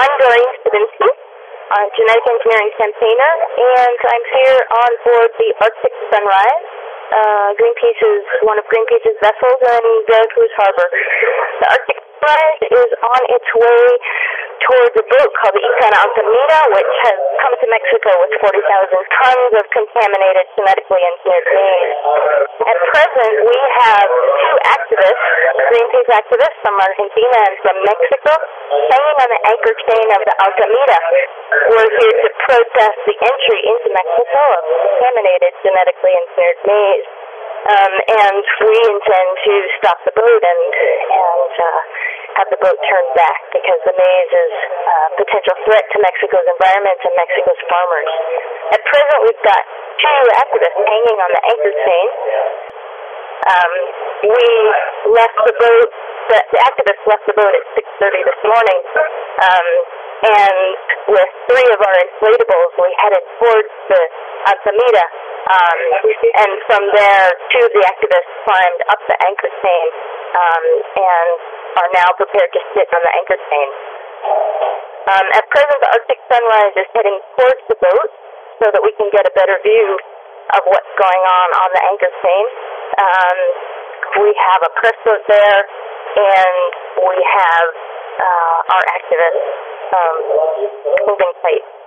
I'm Doreen Stavinsky, genetic engineering campaigner, and I'm here on board the Arctic Sunrise. Greenpeace is one of Greenpeace's vessels in Veracruz Harbor. The Arctic Sunrise is on its way towards a boat called the Icon Altamira, which has come to Mexico with 40,000 tons of contaminated genetically engineered maize. At present, we have two activists, Greenpeace activists from Argentina and from Mexico, hanging on the anchor chain of the Altamira. We're here to protest the entry into Mexico of contaminated genetically engineered maize. And we intend to stop the boat and have the boat turned back because the maize is a potential threat to Mexico's environment and Mexico's farmers. At present, we've got two activists hanging on the anchor chain. We left the boat, the activists left the boat at 6:30 this morning, and with three of our inflatables, we headed towards the Altamira. And from there, two of the activists climbed up the anchor chain and are now prepared to sit on the anchor chain. At present, the Arctic Sunrise is heading towards the boat so that we can get a better view of what's going on the anchor chain. We have a press boat there, and we have our activists moving tight.